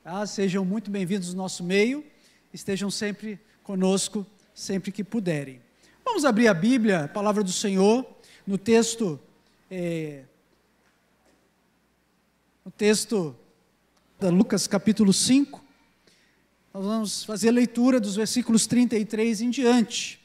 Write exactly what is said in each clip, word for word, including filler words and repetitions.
Ah, sejam muito bem-vindos ao nosso meio, estejam sempre conosco, sempre que puderem. Vamos abrir a Bíblia, a palavra do Senhor, no texto, é, no texto de Lucas capítulo cinco, nós vamos fazer a leitura dos versículos trinta e três em diante.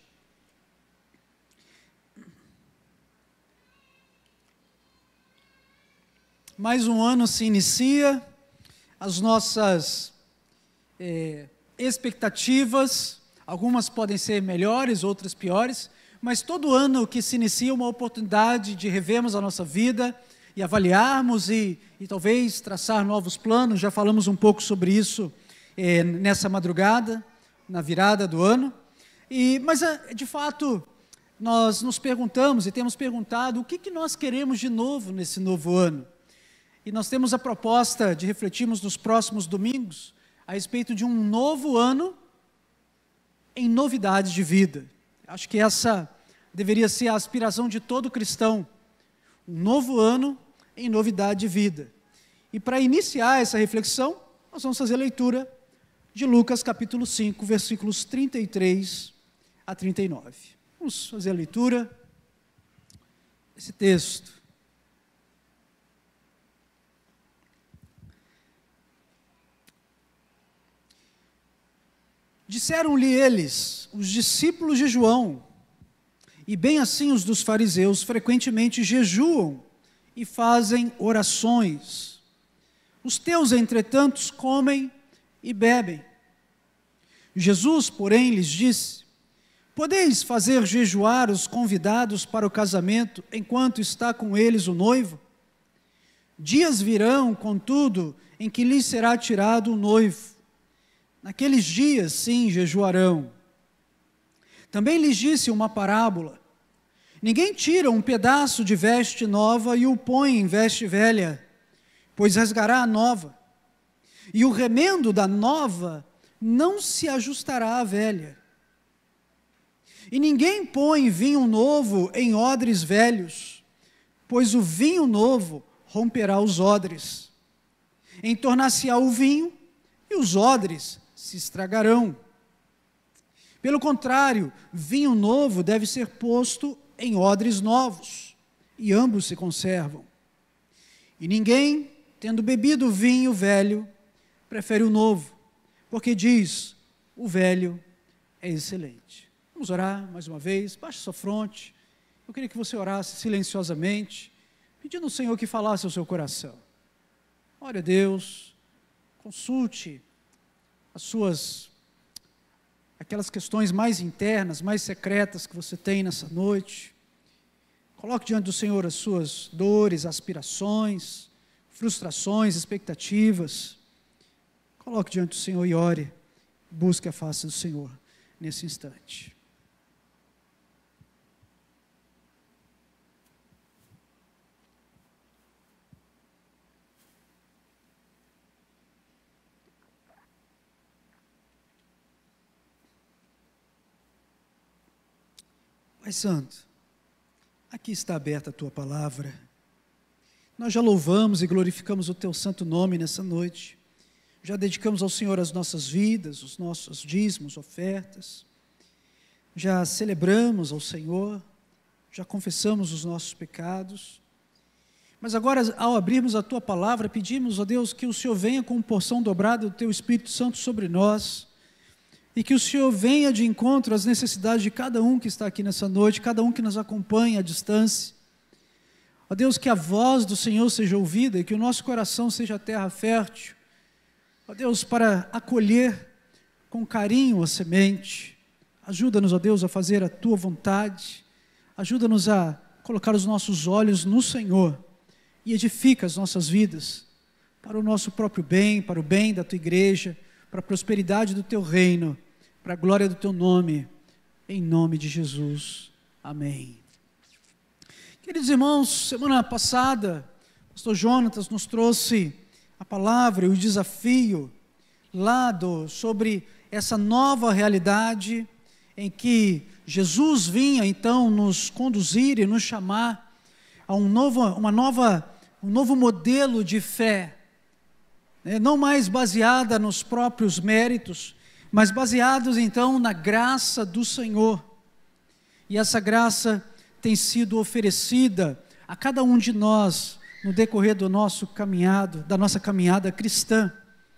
Mais um ano se inicia, as nossas é, expectativas, algumas podem ser melhores, outras piores, mas todo ano que se inicia uma oportunidade de revermos a nossa vida e avaliarmos e, e talvez traçar novos planos. Já falamos um pouco sobre isso é, nessa madrugada, na virada do ano, e, mas de fato nós nos perguntamos e temos perguntado o que, que nós queremos de novo nesse novo ano. E nós temos a proposta de refletirmos nos próximos domingos a respeito de um novo ano em novidades de vida. Acho que essa deveria ser a aspiração de todo cristão. Um novo ano em novidade de vida. E para iniciar essa reflexão, nós vamos fazer a leitura de Lucas capítulo cinco, versículos trinta e três a trinta e nove. Vamos fazer a leitura desse texto. Disseram-lhe eles, os discípulos de João, e bem assim os dos fariseus, frequentemente jejuam e fazem orações. Os teus, entretanto, comem e bebem. Jesus, porém, lhes disse: podeis fazer jejuar os convidados para o casamento, enquanto está com eles o noivo? Dias virão, contudo, em que lhes será tirado o noivo. Naqueles dias, sim, jejuarão. Também lhes disse uma parábola: ninguém tira um pedaço de veste nova e o põe em veste velha, pois rasgará a nova, e o remendo da nova não se ajustará à velha. E ninguém põe vinho novo em odres velhos, pois o vinho novo romperá os odres. Entornar-se-á o vinho, e os odres se estragarão. Pelo contrário, vinho novo deve ser posto em odres novos, e ambos se conservam. E ninguém, tendo bebido vinho velho, prefere o novo, porque diz: o velho é excelente. Vamos orar mais uma vez, baixe sua fronte. Eu queria que você orasse silenciosamente, pedindo ao Senhor que falasse ao seu coração. Ore a Deus, consulte as suas, aquelas questões mais internas, mais secretas que você tem nessa noite. Coloque diante do Senhor as suas dores, aspirações, frustrações, expectativas. Coloque diante do Senhor e ore. Busque a face do Senhor nesse instante. Pai Santo, aqui está aberta a Tua palavra. Nós já louvamos e glorificamos o Teu santo nome nessa noite. Já dedicamos ao Senhor as nossas vidas, os nossos dízimos, ofertas. Já celebramos ao Senhor, já confessamos os nossos pecados. Mas agora, ao abrirmos a Tua palavra, pedimos, ó Deus, que o Senhor venha com porção dobrada do Teu Espírito Santo sobre nós, e que o Senhor venha de encontro às necessidades de cada um que está aqui nessa noite, cada um que nos acompanha à distância. Ó Deus, que a voz do Senhor seja ouvida e que o nosso coração seja terra fértil. Ó Deus, para acolher com carinho a semente. Ajuda-nos, ó Deus, a fazer a Tua vontade. Ajuda-nos a colocar os nossos olhos no Senhor e edifica as nossas vidas para o nosso próprio bem, para o bem da Tua igreja, para a prosperidade do Teu reino, para a glória do Teu nome, em nome de Jesus. Amém. Queridos irmãos, semana passada, o pastor Jonatas nos trouxe a palavra e o desafio lá do, sobre essa nova realidade em que Jesus vinha então nos conduzir e nos chamar a um novo, uma nova, um novo modelo de fé, não mais baseada nos próprios méritos, mas baseados então na graça do Senhor. E essa graça tem sido oferecida a cada um de nós no decorrer do nosso caminhado, da nossa caminhada cristã.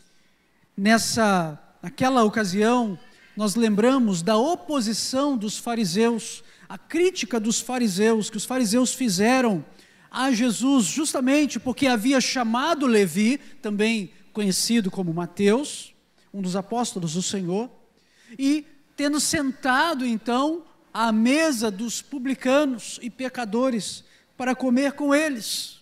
Nessa, naquela ocasião, nós lembramos da oposição dos fariseus, a crítica dos fariseus, que os fariseus fizeram a Jesus, justamente porque havia chamado Levi, também conhecido como Mateus, um dos apóstolos do Senhor, e tendo sentado então à mesa dos publicanos e pecadores para comer com eles.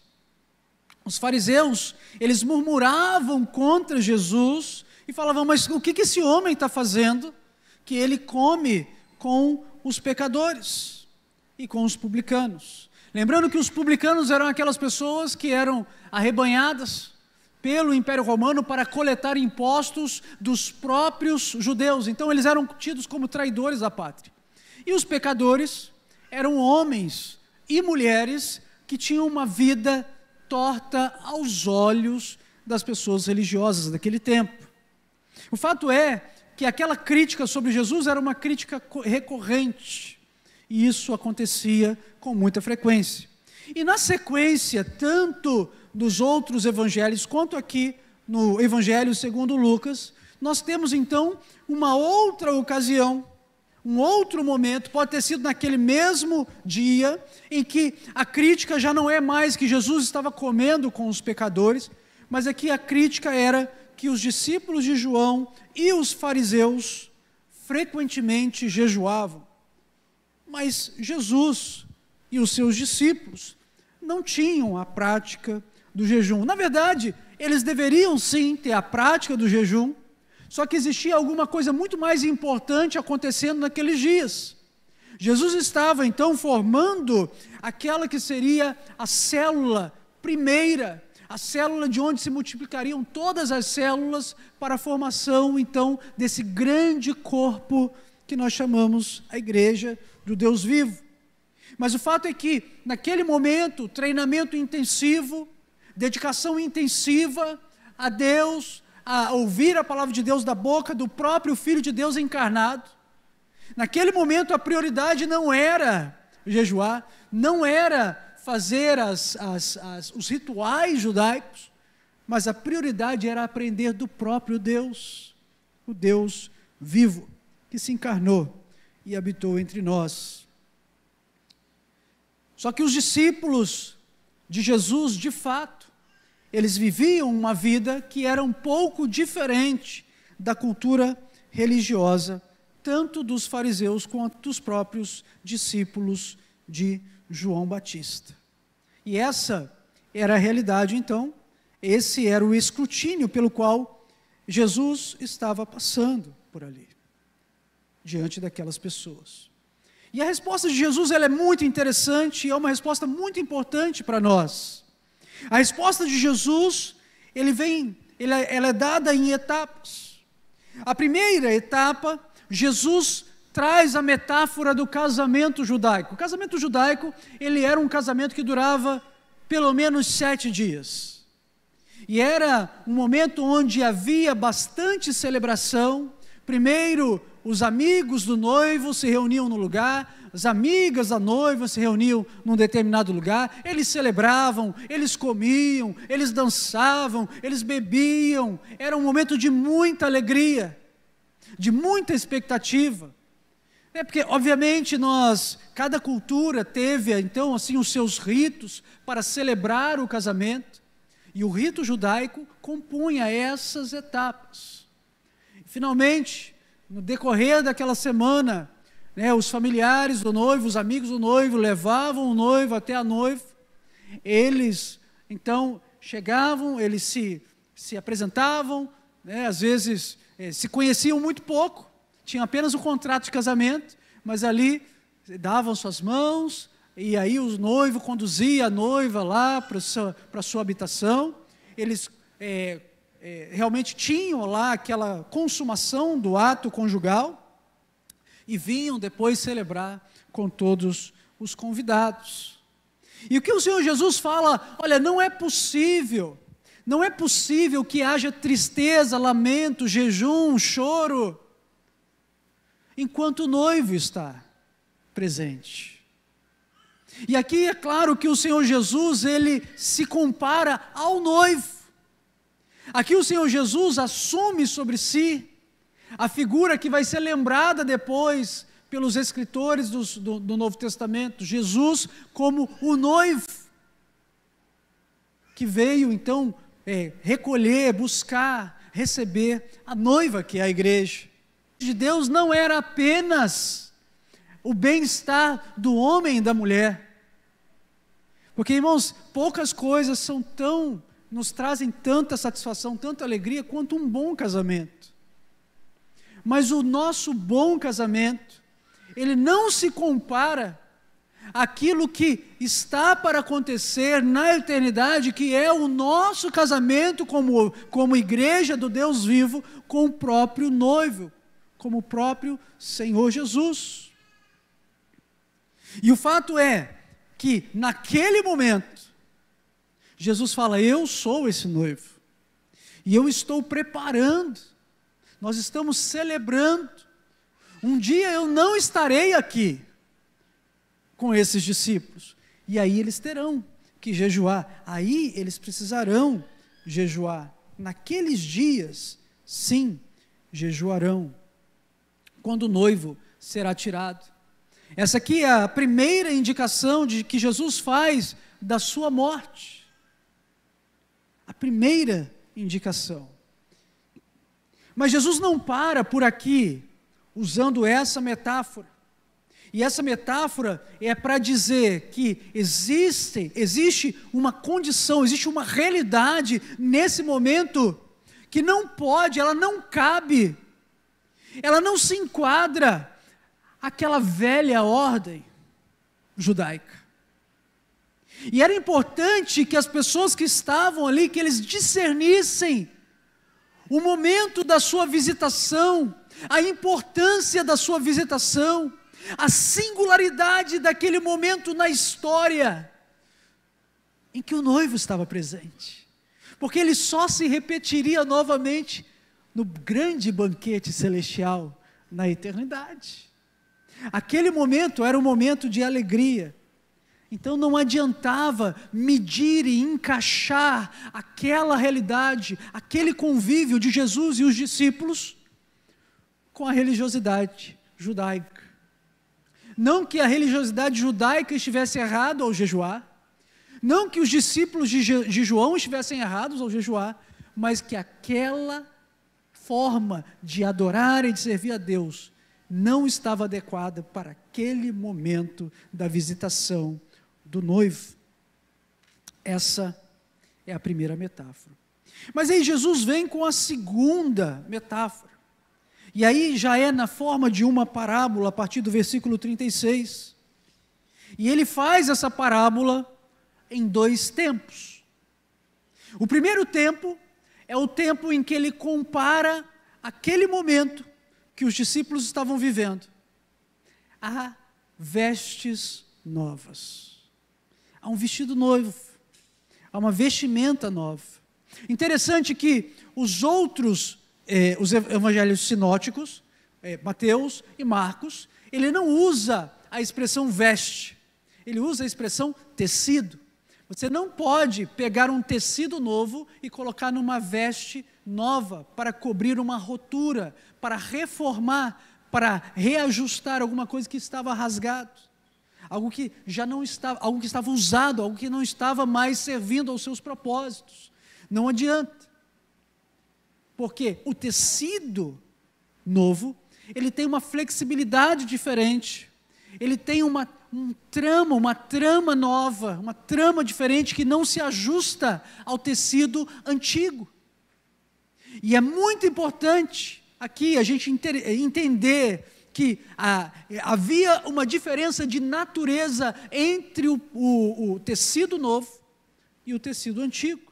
Os fariseus, eles murmuravam contra Jesus e falavam, mas o que esse homem está fazendo que ele come com os pecadores e com os publicanos? Lembrando que os publicanos eram aquelas pessoas que eram arrebanhadas pelo Império Romano para coletar impostos dos próprios judeus. Então eles eram tidos como traidores da pátria. E os pecadores eram homens e mulheres que tinham uma vida torta aos olhos das pessoas religiosas daquele tempo. O fato é que aquela crítica sobre Jesus era uma crítica recorrente, e isso acontecia com muita frequência. E na sequência, tanto dos outros evangelhos, quanto aqui no Evangelho segundo Lucas, nós temos então uma outra ocasião, um outro momento, pode ter sido naquele mesmo dia, em que a crítica já não é mais que Jesus estava comendo com os pecadores, mas aqui a crítica era que os discípulos de João e os fariseus frequentemente jejuavam. Mas Jesus e os seus discípulos não tinham a prática do jejum. Na verdade, eles deveriam sim ter a prática do jejum, só que existia alguma coisa muito mais importante acontecendo naqueles dias. Jesus estava então formando aquela que seria a célula primeira, a célula de onde se multiplicariam todas as células para a formação então desse grande corpo que nós chamamos a igreja do Deus vivo. Mas o fato é que naquele momento, treinamento intensivo, dedicação intensiva a Deus, a ouvir a palavra de Deus da boca do próprio Filho de Deus encarnado. Naquele momento a prioridade não era jejuar, não era fazer as, as, as, os rituais judaicos, mas a prioridade era aprender do próprio Deus, o Deus vivo, que se encarnou e habitou entre nós. Só que os discípulos de Jesus, de fato, eles viviam uma vida que era um pouco diferente da cultura religiosa, tanto dos fariseus quanto dos próprios discípulos de João Batista. E essa era a realidade, então, esse era o escrutínio pelo qual Jesus estava passando por ali, diante daquelas pessoas. E a resposta de Jesus ela é muito interessante e é uma resposta muito importante para nós. A resposta de Jesus, ele vem, ela, ela é dada em etapas. A primeira etapa, Jesus traz a metáfora do casamento judaico. O casamento judaico, ele era um casamento que durava pelo menos sete dias. E era um momento onde havia bastante celebração. Primeiro, os amigos do noivo se reuniam no lugar, as amigas da noiva se reuniam num determinado lugar, eles celebravam, eles comiam, eles dançavam, eles bebiam. Era um momento de muita alegria, de muita expectativa. É porque, obviamente, nós, cada cultura teve, então, assim, os seus ritos para celebrar o casamento, e o rito judaico compunha essas etapas. Finalmente, no decorrer daquela semana, né, os familiares do noivo, os amigos do noivo, levavam o noivo até a noiva. Eles, então, chegavam, eles se, se apresentavam, né, às vezes eh, se conheciam muito pouco, tinham apenas o contrato de casamento, mas ali davam suas mãos, e aí o noivo conduzia a noiva lá para a sua, para a sua habitação. Eles é, é, realmente tinham lá aquela consumação do ato conjugal, e vinham depois celebrar com todos os convidados. E o que o Senhor Jesus fala, olha, não é possível, Não é possível que haja tristeza, lamento, jejum, choro, enquanto o noivo está presente. E aqui é claro que o Senhor Jesus, ele se compara ao noivo. Aqui o Senhor Jesus assume sobre si a figura que vai ser lembrada depois pelos escritores do, do, do Novo Testamento, Jesus como o noivo, que veio então é, recolher, buscar, receber a noiva, que é a igreja. De Deus não era apenas o bem-estar do homem e da mulher, porque, irmãos, poucas coisas são tão, nos trazem tanta satisfação, tanta alegria, quanto um bom casamento. Mas o nosso bom casamento, ele não se compara àquilo que está para acontecer na eternidade, que é o nosso casamento como, como igreja do Deus vivo, com o próprio noivo, como o próprio Senhor Jesus. E o fato é que naquele momento, Jesus fala: eu sou esse noivo, e eu estou preparando, nós estamos celebrando. Um dia eu não estarei aqui com esses discípulos, e aí eles terão que jejuar, aí eles precisarão jejuar. Naqueles dias, sim, jejuarão, quando o noivo será tirado. Essa aqui é a primeira indicação de que Jesus faz da sua morte. A primeira indicação. Mas Jesus não para por aqui, usando essa metáfora. E essa metáfora é para dizer que existe, existe uma condição, existe uma realidade nesse momento que não pode, ela não cabe, ela não se enquadra àquela velha ordem judaica. E era importante que as pessoas que estavam ali, que eles discernissem o momento da sua visitação, a importância da sua visitação, a singularidade daquele momento na história em que o noivo estava presente, porque ele só se repetiria novamente no grande banquete celestial na eternidade. Aquele momento era um momento de alegria. Então não adiantava medir e encaixar aquela realidade, aquele convívio de Jesus e os discípulos com a religiosidade judaica. Não que a religiosidade judaica estivesse errada ao jejuar, não que os discípulos de, Je- de João estivessem errados ao jejuar, mas que aquela forma de adorar e de servir a Deus não estava adequada para aquele momento da visitação do noivo. Essa é a primeira metáfora. Mas aí Jesus vem com a segunda metáfora. E aí já é na forma de uma parábola, a partir do versículo trinta e seis. E ele faz essa parábola em dois tempos. O primeiro tempo é o tempo em que ele compara aquele momento que os discípulos estavam vivendo a vestes novas. Há um vestido novo, há uma vestimenta nova. Interessante que os outros, eh, os evangelhos sinóticos, eh, Mateus e Marcos, ele não usa a expressão veste, ele usa a expressão tecido. Você não pode pegar um tecido novo e colocar numa veste nova para cobrir uma rotura, para reformar, para reajustar alguma coisa que estava rasgado. Algo que já não estava, algo que estava usado, algo que não estava mais servindo aos seus propósitos. Não adianta. Porque o tecido novo, ele tem uma flexibilidade diferente. Ele tem uma, um trama, uma trama nova, uma trama diferente que não se ajusta ao tecido antigo. E é muito importante aqui a gente entender que ah, havia uma diferença de natureza entre o, o, o tecido novo e o tecido antigo.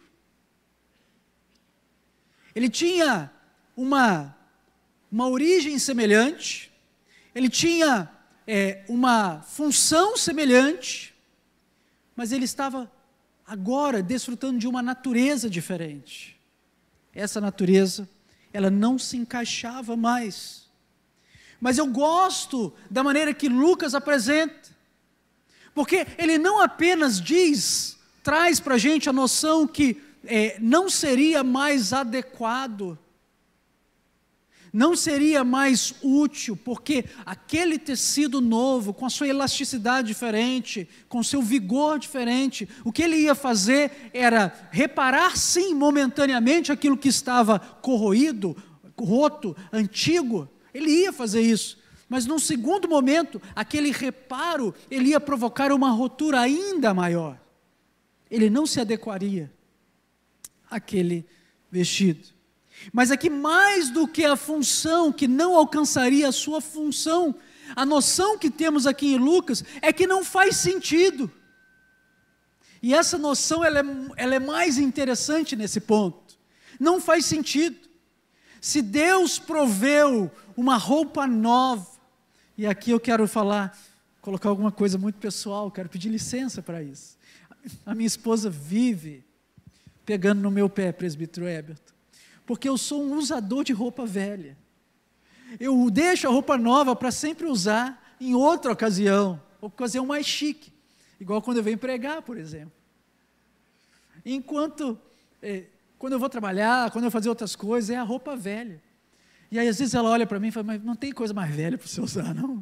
Ele tinha uma, uma origem semelhante, ele tinha é, uma função semelhante, mas ele estava agora desfrutando de uma natureza diferente. Essa natureza, ela não se encaixava mais. Mas eu gosto da maneira que Lucas apresenta, porque ele não apenas diz, traz para a gente a noção que é, não seria mais adequado, não seria mais útil, porque aquele tecido novo, com a sua elasticidade diferente, com o seu vigor diferente, o que ele ia fazer era reparar sim, momentaneamente, aquilo que estava corroído, roto, antigo, ele ia fazer isso, mas num segundo momento, aquele reparo, ele ia provocar uma rotura ainda maior, ele não se adequaria àquele vestido. Mas aqui, mais do que a função, que não alcançaria a sua função, a noção que temos aqui em Lucas é que não faz sentido. E essa noção ela é, ela é mais interessante nesse ponto. Não faz sentido. Se Deus proveu uma roupa nova, e aqui eu quero falar, colocar alguma coisa muito pessoal, quero pedir licença para isso. A minha esposa vive pegando no meu pé, presbítero Heberton, porque eu sou um usador de roupa velha. Eu deixo a roupa nova para sempre usar em outra ocasião, ocasião mais chique, igual quando eu venho pregar, por exemplo. Enquanto, é, quando eu vou trabalhar, quando eu vou fazer outras coisas, é a roupa velha. E aí às vezes ela olha para mim e fala, mas não tem coisa mais velha para você usar, não?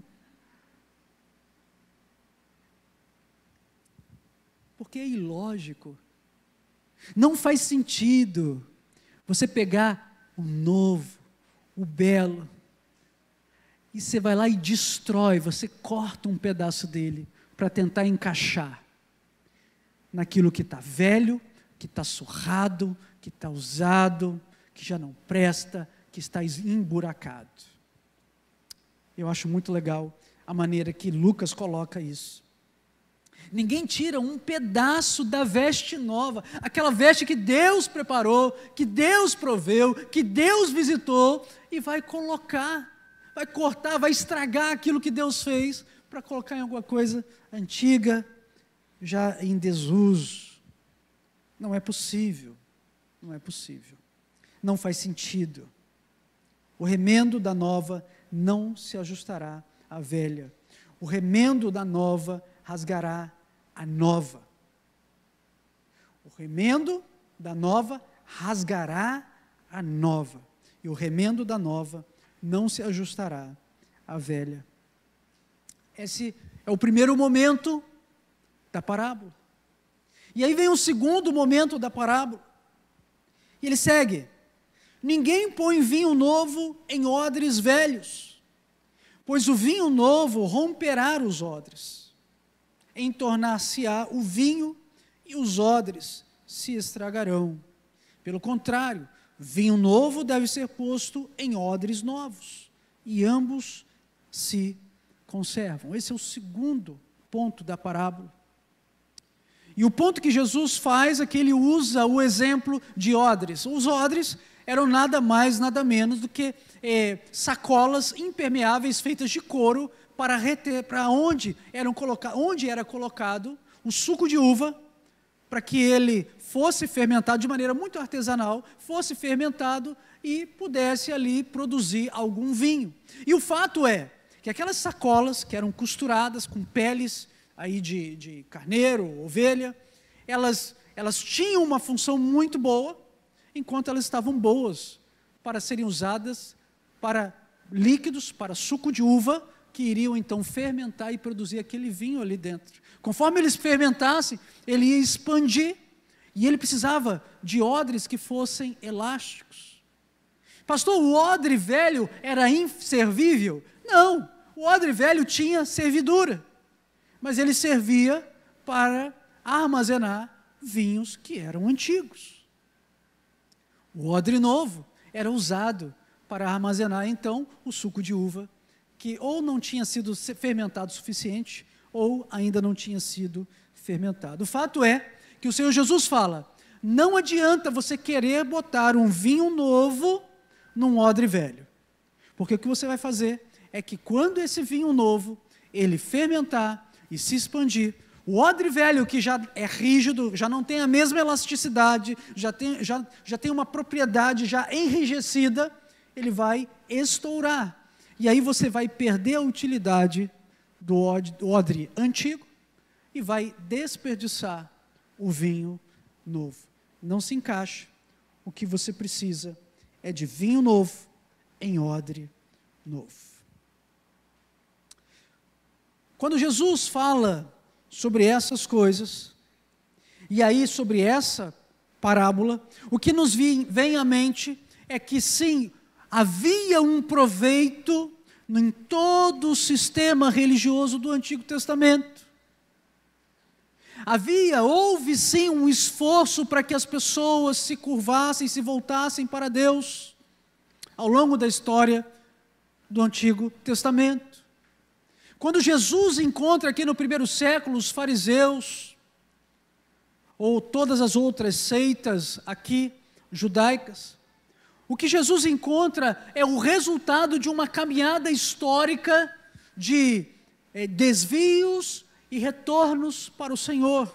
Porque é ilógico. Não faz sentido você pegar o novo, o belo, e você vai lá e destrói, você corta um pedaço dele para tentar encaixar naquilo que está velho, que está surrado, que está usado, que já não presta, que está emburacado. Eu acho muito legal a maneira que Lucas coloca isso. Ninguém tira um pedaço da veste nova, aquela veste que Deus preparou, que Deus proveu, que Deus visitou, e vai colocar, vai cortar, vai estragar aquilo que Deus fez, para colocar em alguma coisa antiga, já em desuso. Não é possível, não é possível, não faz sentido. O remendo da nova não se ajustará à velha, o remendo da nova rasgará a nova. O remendo da nova rasgará a nova, e o remendo da nova não se ajustará à velha. Esse é o primeiro momento da parábola. E aí vem o segundo momento da parábola. E ele segue: ninguém põe vinho novo em odres velhos, pois o vinho novo romperá os odres, entornar-se-á o vinho e os odres se estragarão. Pelo contrário, vinho novo deve ser posto em odres novos, e ambos se conservam. Esse é o segundo ponto da parábola. E o ponto que Jesus faz é que ele usa o exemplo de odres. Os odres eram nada mais, nada menos do que é, sacolas impermeáveis feitas de couro para reter, para onde, eram coloca, onde era colocado o suco de uva, para que ele fosse fermentado de maneira muito artesanal, fosse fermentado e pudesse ali produzir algum vinho. E o fato é que aquelas sacolas que eram costuradas com peles aí de, de carneiro, ovelha, elas, elas tinham uma função muito boa, enquanto elas estavam boas para serem usadas para líquidos, para suco de uva, que iriam então fermentar e produzir aquele vinho ali dentro. Conforme eles fermentassem, ele ia expandir, e ele precisava de odres que fossem elásticos. Pastor, o odre velho era inservível? Não, o odre velho tinha servidura, mas ele servia para armazenar vinhos que eram antigos. O odre novo era usado para armazenar então o suco de uva, que ou não tinha sido fermentado o suficiente, ou ainda não tinha sido fermentado. O fato é que o Senhor Jesus fala, não adianta você querer botar um vinho novo num odre velho, porque o que você vai fazer é que quando esse vinho novo, ele fermentar e se expandir, O odre velho, que já é rígido, já não tem a mesma elasticidade, já tem, já, já tem uma propriedade já enrijecida, ele vai estourar. E aí você vai perder a utilidade do odre antigo e vai desperdiçar o vinho novo. Não se encaixa. O que você precisa é de vinho novo em odre novo. Quando Jesus fala sobre essas coisas, e aí sobre essa parábola, o que nos vem à mente é que sim, havia um proveito em todo o sistema religioso do Antigo Testamento. Havia, houve sim um esforço para que as pessoas se curvassem, se voltassem para Deus, ao longo da história do Antigo Testamento. Quando Jesus encontra aqui no primeiro século os fariseus, ou todas as outras seitas aqui, judaicas, o que Jesus encontra é o resultado de uma caminhada histórica de eh, desvios e retornos para o Senhor.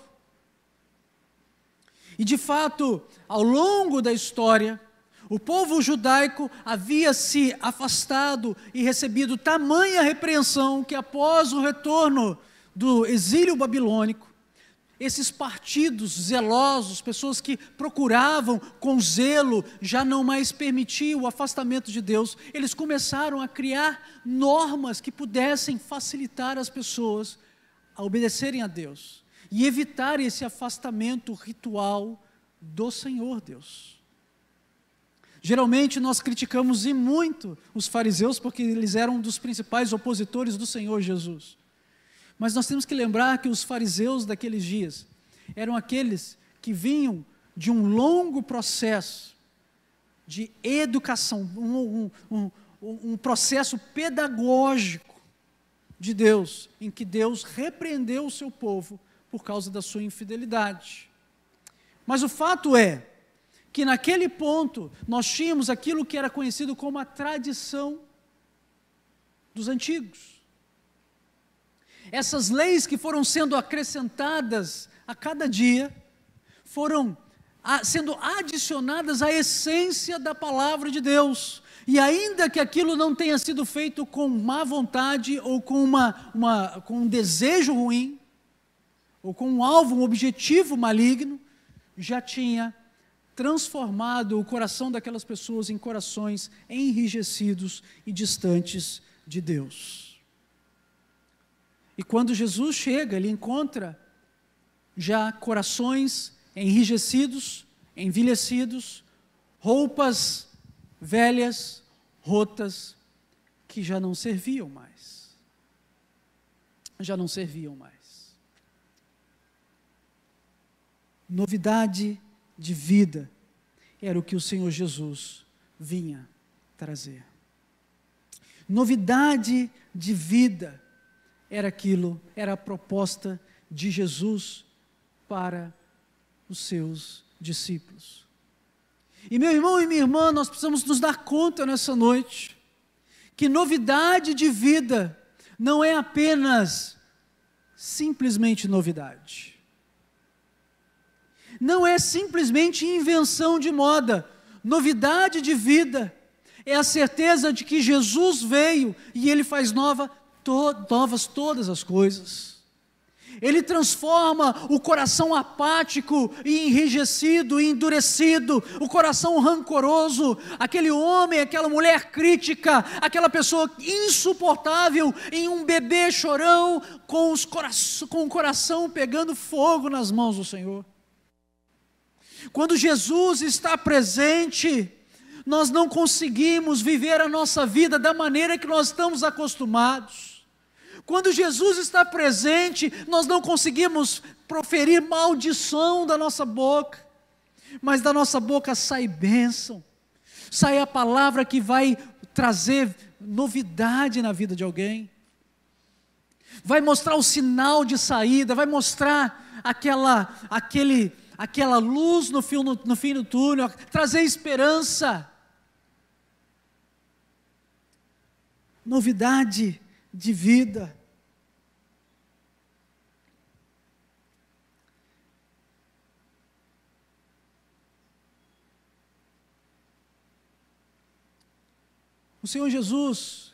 E de fato, ao longo da história, o povo judaico havia se afastado e recebido tamanha repreensão que após o retorno do exílio babilônico, esses partidos zelosos, pessoas que procuravam com zelo, já não mais permitiam o afastamento de Deus, eles começaram a criar normas que pudessem facilitar as pessoas a obedecerem a Deus e evitar esse afastamento ritual do Senhor Deus. Geralmente nós criticamos e muito os fariseus porque eles eram um dos principais opositores do Senhor Jesus. Mas nós temos que lembrar que os fariseus daqueles dias eram aqueles que vinham de um longo processo de educação, um, um, um, um processo pedagógico de Deus, em que Deus repreendeu o seu povo por causa da sua infidelidade. Mas o fato é que naquele ponto nós tínhamos aquilo que era conhecido como a tradição dos antigos. Essas leis que foram sendo acrescentadas a cada dia, foram a, sendo adicionadas à essência da palavra de Deus. E ainda que aquilo não tenha sido feito com má vontade, ou com, uma, uma, com um desejo ruim, ou com um alvo, um objetivo maligno, já tinha transformado o coração daquelas pessoas em corações enrijecidos e distantes de Deus. E quando Jesus chega, ele encontra já corações enrijecidos, envelhecidos, roupas velhas, rotas, que já não serviam mais. Já não serviam mais. Novidade de vida era o que o Senhor Jesus vinha trazer. Novidade de vida era aquilo, era a proposta de Jesus para os seus discípulos. E meu irmão e minha irmã, nós precisamos nos dar conta nessa noite, que novidade de vida não é apenas simplesmente novidade. Não é simplesmente invenção de moda. Novidade de vida é a certeza de que Jesus veio e Ele faz nova, to, novas todas as coisas. Ele transforma o coração apático e enrijecido e endurecido, o coração rancoroso, aquele homem, aquela mulher crítica, aquela pessoa insuportável, em um bebê chorão com, os cora- com o coração pegando fogo nas mãos do Senhor. Quando Jesus está presente, nós não conseguimos viver a nossa vida da maneira que nós estamos acostumados. Quando Jesus está presente, nós não conseguimos proferir maldição da nossa boca, mas da nossa boca sai bênção, sai a palavra que vai trazer novidade na vida de alguém, vai mostrar o sinal de saída, vai mostrar aquela, aquele, aquela luz no fim, no, no fim do túnel, trazer esperança. Novidade de vida. O Senhor Jesus,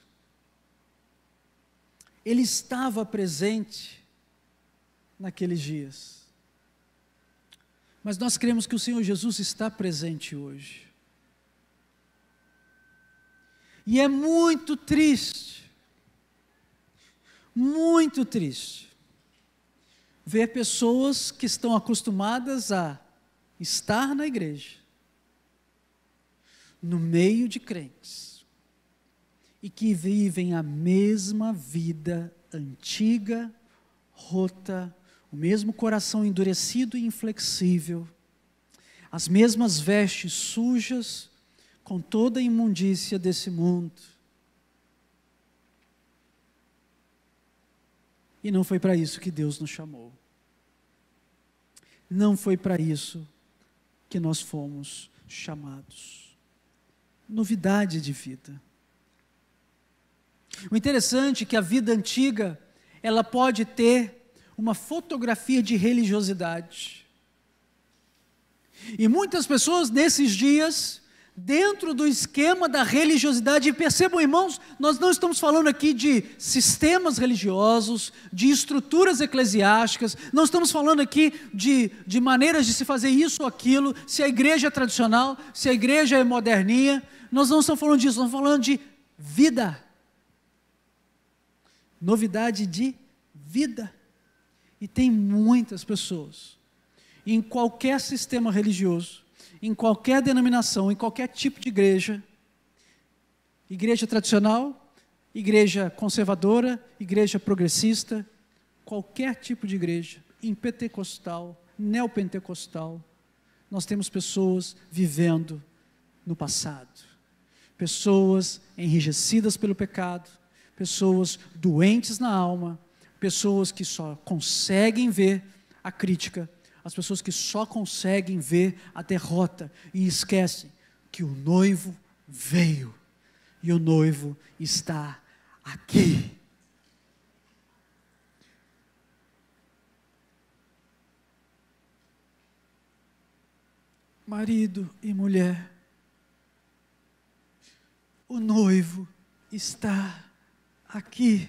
Ele estava presente naqueles dias. Mas nós cremos que o Senhor Jesus está presente hoje. E é muito triste, muito triste, ver pessoas que estão acostumadas a estar na igreja, no meio de crentes, e que vivem a mesma vida antiga, rota, o mesmo coração endurecido e inflexível, as mesmas vestes sujas, com toda a imundícia desse mundo. E não foi para isso que Deus nos chamou. Não foi para isso que nós fomos chamados. Novidade de vida. O interessante é que a vida antiga, ela pode ter uma fotografia de religiosidade. E muitas pessoas nesses dias, dentro do esquema da religiosidade, e percebam, irmãos, nós não estamos falando aqui de sistemas religiosos, de estruturas eclesiásticas, não estamos falando aqui de, de maneiras de se fazer isso ou aquilo, se a igreja é tradicional, se a igreja é moderninha, nós não estamos falando disso, nós estamos falando de vida, novidade de vida. E tem muitas pessoas, em qualquer sistema religioso, em qualquer denominação, em qualquer tipo de igreja, igreja tradicional, igreja conservadora, igreja progressista, qualquer tipo de igreja, em pentecostal, neopentecostal, nós temos pessoas vivendo no passado, pessoas enrijecidas pelo pecado, pessoas doentes na alma, pessoas que só conseguem ver a crítica, as pessoas que só conseguem ver a derrota e esquecem que o noivo veio e o noivo está aqui. Marido e mulher, o noivo está aqui.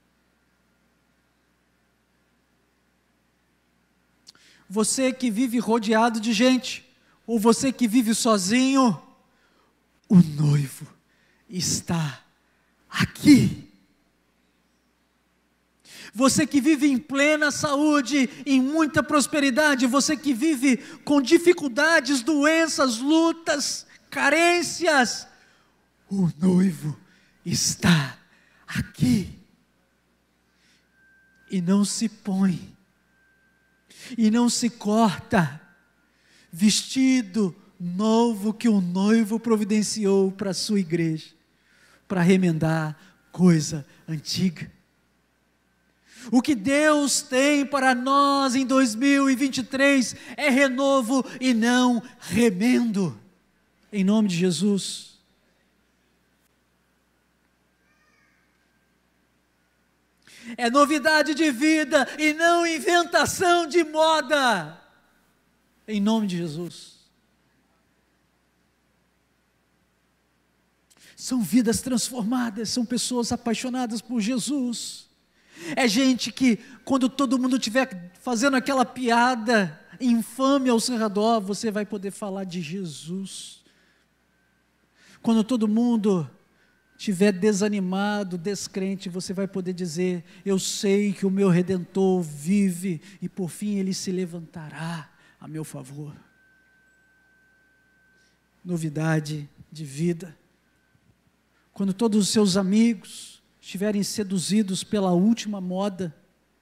Você que vive rodeado de gente, ou você que vive sozinho, o noivo está aqui. Você que vive em plena saúde, em muita prosperidade, você que vive com dificuldades, doenças, lutas, carências, o noivo está aqui. E não se põe, e não se corta vestido novo que o noivo providenciou para a sua igreja, para remendar coisa antiga. O que Deus tem para nós em dois mil e vinte e três é renovo e não remendo, em nome de Jesus. É novidade de vida e não inventação de moda, em nome de Jesus. São vidas transformadas, são pessoas apaixonadas por Jesus. É gente que, quando todo mundo estiver fazendo aquela piada infame ao seu redor, você vai poder falar de Jesus. Quando todo mundo estiver desanimado, descrente, você vai poder dizer: eu sei que o meu Redentor vive e por fim Ele se levantará a meu favor. Novidade de vida. Quando todos os seus amigos estiverem seduzidos pela última moda,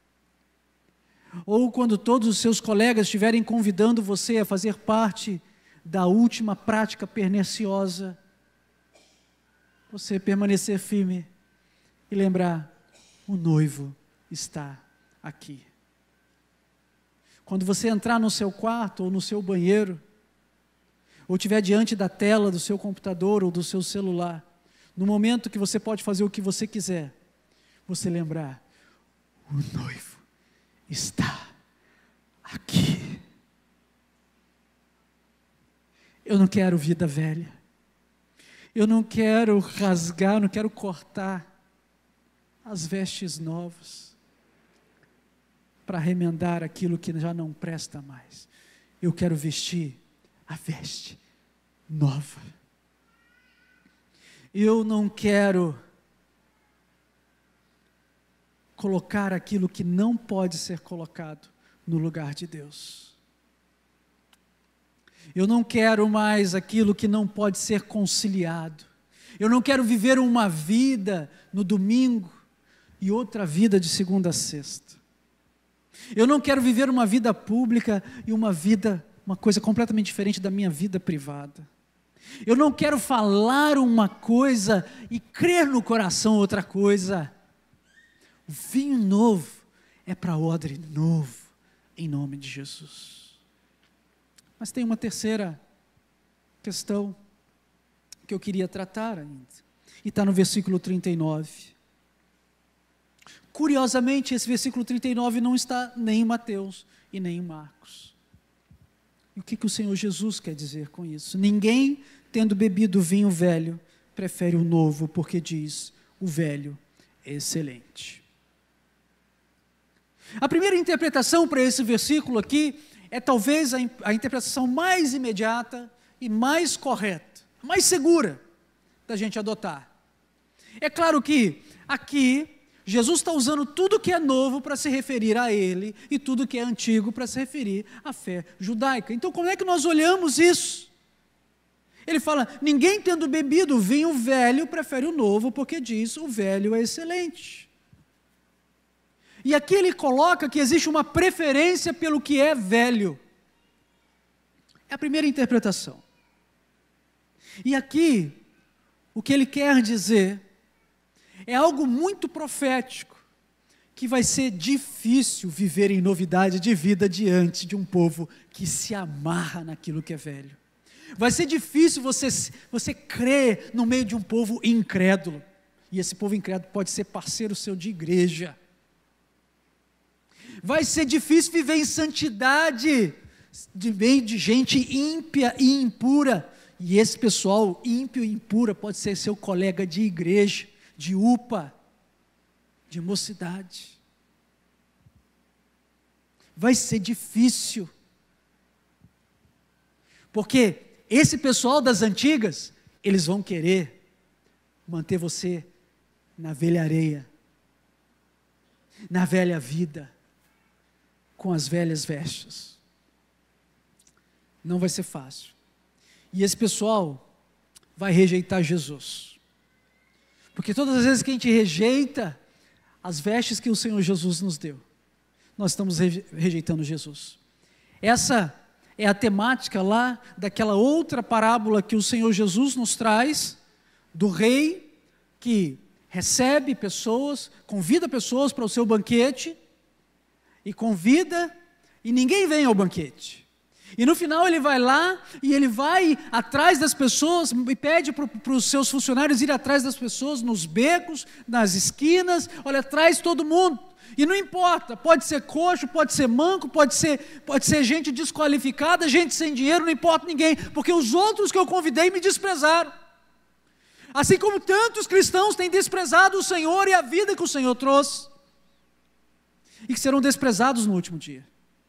ou quando todos os seus colegas estiverem convidando você a fazer parte da última prática perniciosa, você permanecer firme e lembrar: o noivo está aqui. Quando você entrar no seu quarto ou no seu banheiro, ou estiver diante da tela do seu computador ou do seu celular, no momento que você pode fazer o que você quiser, você lembrar: o noivo está aqui. Eu não quero vida velha. Eu não quero rasgar, não quero cortar as vestes novas para remendar aquilo que já não presta mais. Eu quero vestir a veste nova. Eu não quero colocar aquilo que não pode ser colocado no lugar de Deus. Eu não quero mais aquilo que não pode ser conciliado. Eu não quero viver uma vida no domingo e outra vida de segunda a sexta. Eu não quero viver uma vida pública e uma vida, uma coisa completamente diferente da minha vida privada. Eu não quero falar uma coisa e crer no coração outra coisa. O vinho novo é para odre novo, em nome de Jesus. Mas tem uma terceira questão que eu queria tratar ainda, e está no versículo trinta e nove. Curiosamente, esse versículo trinta e nove não está nem em Mateus e nem em Marcos. E o que, que o Senhor Jesus quer dizer com isso? Ninguém, tendo bebido vinho velho, prefere o novo, porque diz, o velho é excelente. A primeira interpretação para esse versículo aqui é talvez a, a interpretação mais imediata e mais correta, mais segura da gente adotar. É claro que aqui Jesus está usando tudo que é novo para se referir a Ele e tudo que é antigo para se referir à fé judaica. Então como é que nós olhamos isso? Ele fala, ninguém tendo bebido vinho velho prefere o novo, porque diz, o velho é excelente. E aqui ele coloca que existe uma preferência pelo que é velho. É a primeira interpretação. E aqui, o que ele quer dizer é algo muito profético, que vai ser difícil viver em novidade de vida diante de um povo que se amarra naquilo que é velho. Vai ser difícil você, você crer no meio de um povo incrédulo. E esse povo incrédulo pode ser parceiro seu de igreja. Vai ser difícil viver em santidade, de meio de gente ímpia e impura. E esse pessoal ímpio e impura pode ser seu colega de igreja, de U P A, de mocidade. Vai ser difícil. Porque esse pessoal das antigas, eles vão querer manter você na velha areia, na velha vida, com as velhas vestes. Não vai ser fácil. E esse pessoal vai rejeitar Jesus. Porque todas as vezes que a gente rejeita as vestes que o Senhor Jesus nos deu, nós estamos rejeitando Jesus. Essa é a temática lá daquela outra parábola que o Senhor Jesus nos traz, do rei que recebe pessoas, convida pessoas para o seu banquete, e convida, e ninguém vem ao banquete. E no final ele vai lá, e ele vai atrás das pessoas, e pede para os seus funcionários ir atrás das pessoas, nos becos, nas esquinas, olha, traz todo mundo. E não importa, pode ser coxo, pode ser manco, pode ser, pode ser gente desqualificada, gente sem dinheiro, não importa ninguém, porque os outros que eu convidei me desprezaram. Assim como tantos cristãos têm desprezado o Senhor e a vida que o Senhor trouxe, e que serão desprezados no último dia.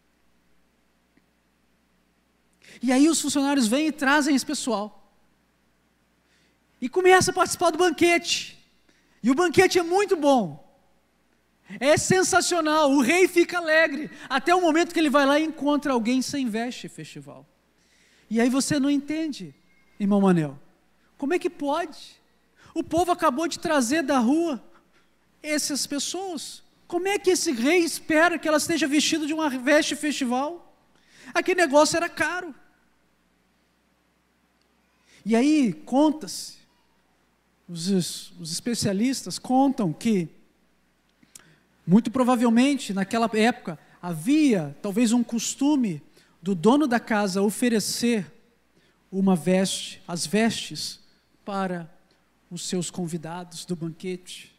E aí os funcionários vêm e trazem esse pessoal, e começam a participar do banquete, e o banquete é muito bom, é sensacional, o rei fica alegre, até o momento que ele vai lá e encontra alguém sem veste festival. E aí você não entende, irmão Manel, como é que pode? O povo acabou de trazer da rua essas pessoas, como é que esse rei espera que ela esteja vestida de uma veste festival? Aquele negócio era caro. E aí conta-se, os, os especialistas contam que, muito provavelmente naquela época, havia talvez um costume do dono da casa oferecer uma veste, as vestes para os seus convidados do banquete.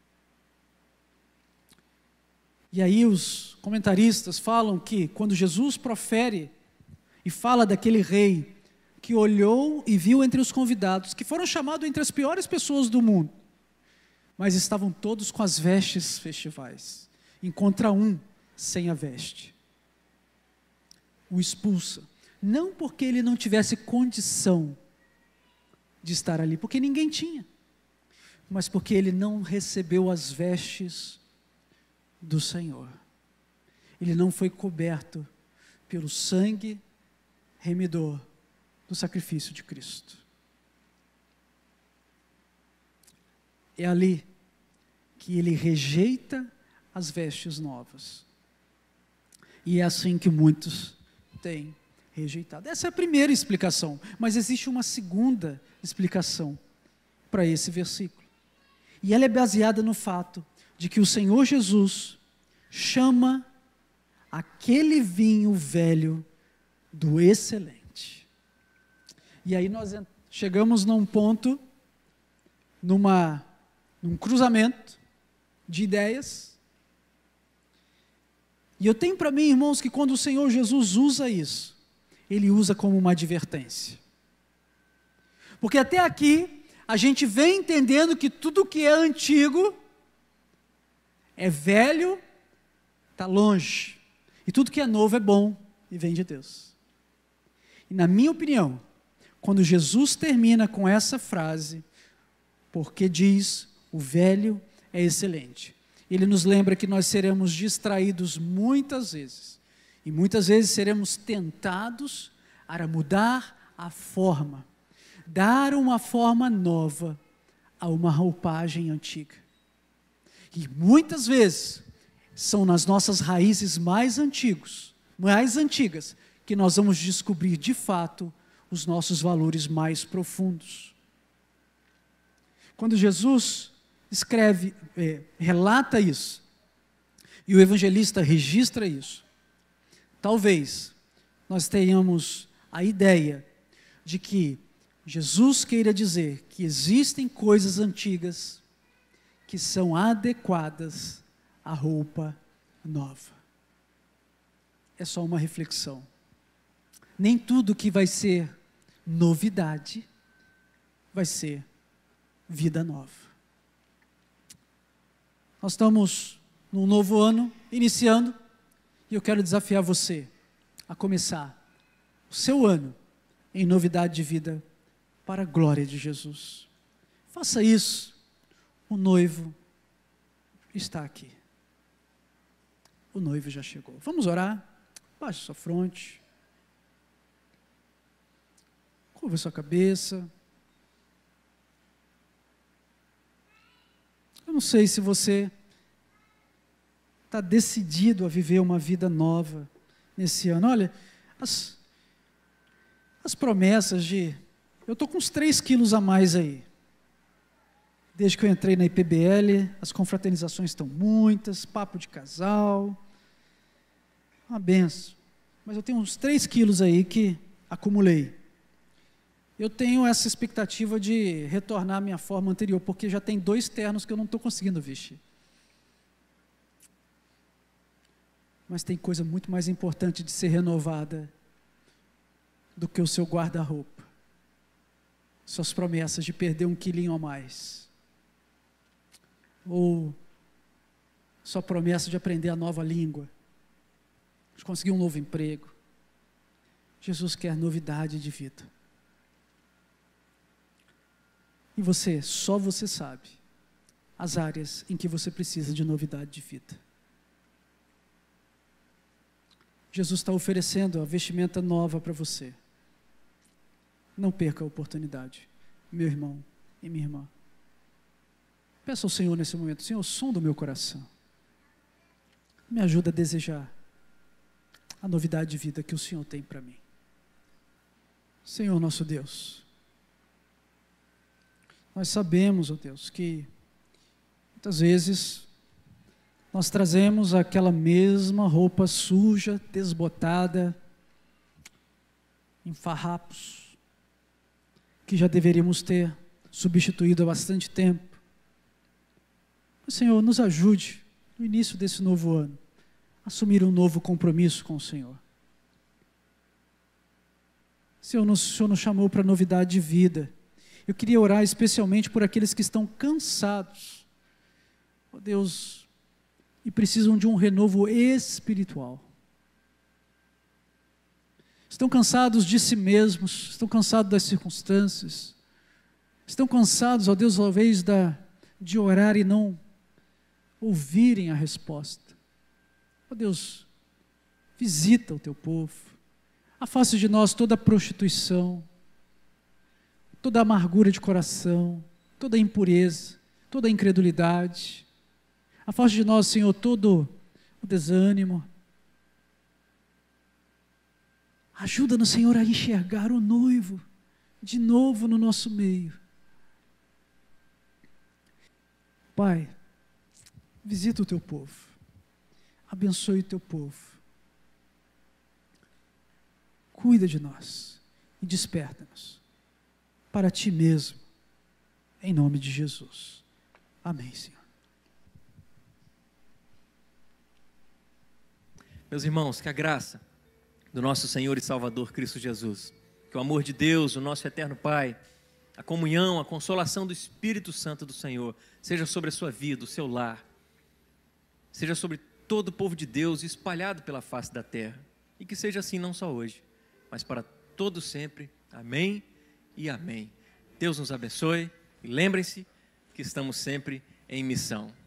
E aí os comentaristas falam que quando Jesus profere e fala daquele rei que olhou e viu entre os convidados, que foram chamados entre as piores pessoas do mundo, mas estavam todos com as vestes festivais. Encontra um sem a veste. O expulsa. Não porque ele não tivesse condição de estar ali, porque ninguém tinha, mas porque ele não recebeu as vestes do Senhor. Ele não foi coberto pelo sangue remidor do sacrifício de Cristo. É ali que ele rejeita as vestes novas. E é assim que muitos têm rejeitado. Essa é a primeira explicação, mas existe uma segunda explicação para esse versículo. E ela é baseada no fato de que o Senhor Jesus chama aquele vinho velho do excelente. E aí nós chegamos num ponto, numa, num cruzamento de ideias. E eu tenho para mim, irmãos, que quando o Senhor Jesus usa isso, Ele usa como uma advertência. Porque até aqui, a gente vem entendendo que tudo que é antigo, é velho, está longe. E tudo que é novo é bom e vem de Deus. E na minha opinião, quando Jesus termina com essa frase, porque diz, o velho é excelente, Ele nos lembra que nós seremos distraídos muitas vezes, e muitas vezes seremos tentados a mudar a forma, dar uma forma nova a uma roupagem antiga. E muitas vezes, são nas nossas raízes mais antigos, mais antigas, que nós vamos descobrir de fato os nossos valores mais profundos. Quando Jesus escreve, é, relata isso, e o evangelista registra isso, talvez nós tenhamos a ideia de que Jesus queira dizer que existem coisas antigas que são adequadas à roupa nova. É só uma reflexão. Nem tudo que vai ser novidade vai ser vida nova. Nós estamos num novo ano, iniciando, e eu quero desafiar você a começar o seu ano em novidade de vida para a glória de Jesus. Faça isso, o noivo está aqui. O noivo já chegou. Vamos orar? Baixe sua fronte. Curva sua cabeça. Eu não sei se você está decidido a viver uma vida nova nesse ano. Olha, as, as promessas de... Eu estou com uns três quilos a mais aí. Desde que eu entrei na I P B L, as confraternizações estão muitas, papo de casal, uma benção. Mas eu tenho uns três quilos aí que acumulei. Eu tenho essa expectativa de retornar à minha forma anterior, porque já tem dois ternos que eu não estou conseguindo vestir. Mas tem coisa muito mais importante de ser renovada do que o seu guarda-roupa. Suas promessas de perder um quilinho a mais. Ou sua promessa de aprender a nova língua. De conseguir um novo emprego. Jesus quer novidade de vida. E você, só você sabe as áreas em que você precisa de novidade de vida. Jesus está oferecendo a vestimenta nova para você. Não perca a oportunidade, meu irmão e minha irmã. Peça ao Senhor nesse momento: Senhor, som do meu coração. Me ajuda a desejar a novidade de vida que o Senhor tem para mim. Senhor nosso Deus, nós sabemos, ó Deus, que muitas vezes nós trazemos aquela mesma roupa suja, desbotada, em farrapos, que já deveríamos ter substituído há bastante tempo. Mas, Senhor, nos ajude, no início desse novo ano, a assumir um novo compromisso com o Senhor. O Senhor nos, o Senhor nos chamou para novidade de vida. Eu queria orar especialmente por aqueles que estão cansados, ó Deus, e precisam de um renovo espiritual. Estão cansados de si mesmos, estão cansados das circunstâncias, estão cansados, ó Deus, talvez da, de orar e não ouvirem a resposta. Ó Deus, visita o teu povo, afaste de nós toda a prostituição, toda a amargura de coração, toda a impureza, toda a incredulidade. Afaste de nós, Senhor, todo o desânimo. Ajuda-nos, Senhor, a enxergar o noivo de novo no nosso meio. Pai, visita o teu povo, abençoe o teu povo, cuida de nós e desperta-nos para ti mesmo, em nome de Jesus. Amém, Senhor. Meus irmãos, que a graça do nosso Senhor e Salvador Cristo Jesus, que o amor de Deus, o nosso eterno Pai, a comunhão, a consolação do Espírito Santo do Senhor, seja sobre a sua vida, o seu lar, seja sobre todo o povo de Deus espalhado pela face da terra, e que seja assim não só hoje, mas para todo sempre. Amém e amém. Deus nos abençoe e lembrem-se que estamos sempre em missão.